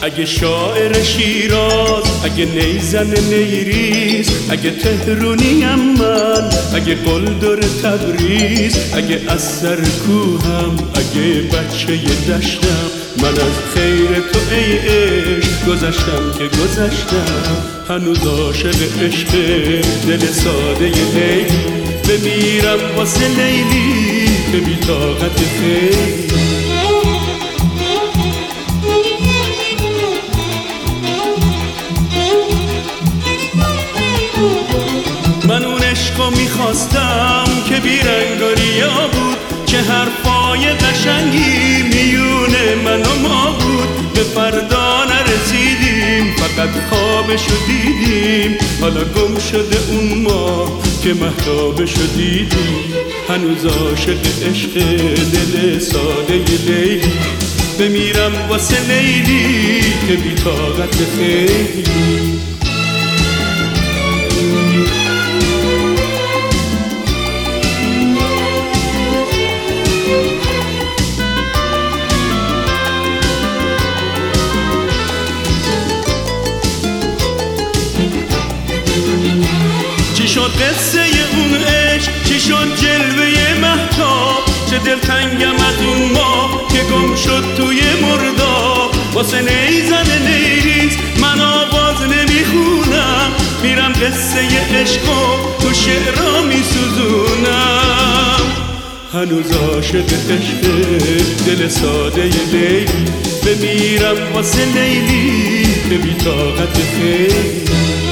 اگه شاعر شیراز، اگه نیزن نیریز، اگه تهرونیم من، اگه قلدر تبریز، اگه از سر کوهم، اگه بچه دشتم، من از خیر تو ای عشق گذشتم که گذشتم. هنوز عاشق عشق دل ساده لیلی، بمیرم واسه لیلی به بی طاقت خیلی. من اون عشقو میخواستم که بیرنگاریا بود، چه حرفای قشنگی میونه من و ما بود. به فردا نرسیدیم فقط خوابشو دیدیم، حالا گم شده اون ما که مهتابشو دیدیم. هنوز عاشق عشق دل ساده لیلی، بمیرم واسه لیلی که بی طاقت خیلی. چی شد قصه اون عشق، چی شد جلوه مهتاب، چه دلتنگم از اون ما که گم شد توی مرداب. واسه نیزن نیریز من آواز نمیخونم، میرم قصه عشقو تو شعرها میسوزونم. هنوز عاشق عشق دل ساده لیلی، بمیرم واسه لیلی به بی طاقت خیلی.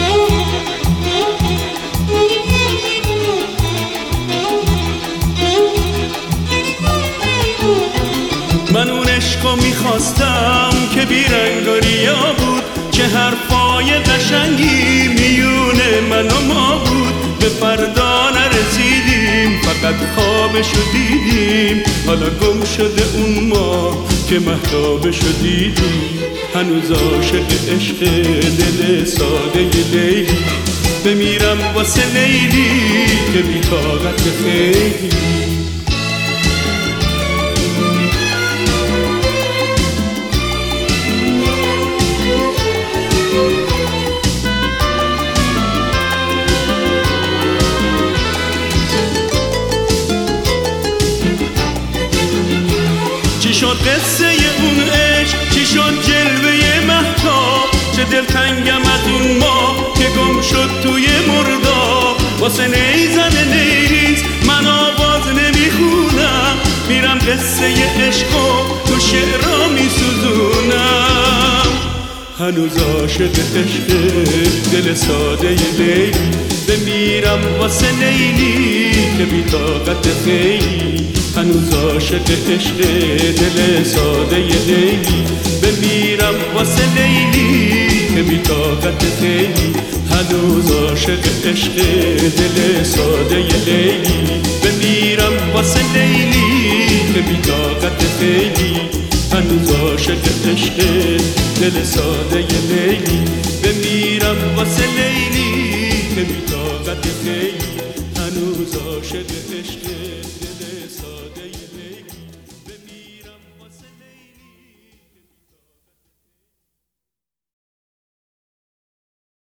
من اون عشقو میخواستم که بیرنگاریا بود، چه حرفای قشنگی میونه من و ما بود. به فردا نرسیدیم فقط خوابشو دیدیم، حالا گم شده اون ما که مهتابشو دیدیم. هنوز عاشق عشق دل ساده لیلی، بمیرم واسه لیلی که بی طاقت خیلی. چی شد قصه اون عشق، چی شد جلوه مهتاب، چه دلتنگم از اون ما که گم شد توی مرداب. واسه نیزن نیریز من آواز نمیخونم، میرم قصه عشقو تو شعرها میسوزونم. هنوز عاشق عشق دل ساده لیلی، بمیرم واسه لیلی که بی طاقت خیلی. هنوز عاشق عشق دل ساده لیلی، بمیرم واسه لیلی که بی طاقت خیلی. هنوز عاشق عشق دل ساده لیلی، بمیرم واسه لیلی که بی طاقت خیلی. هنوز عاشق عشق دل ساده لیلی، بمیرم واسه لیلی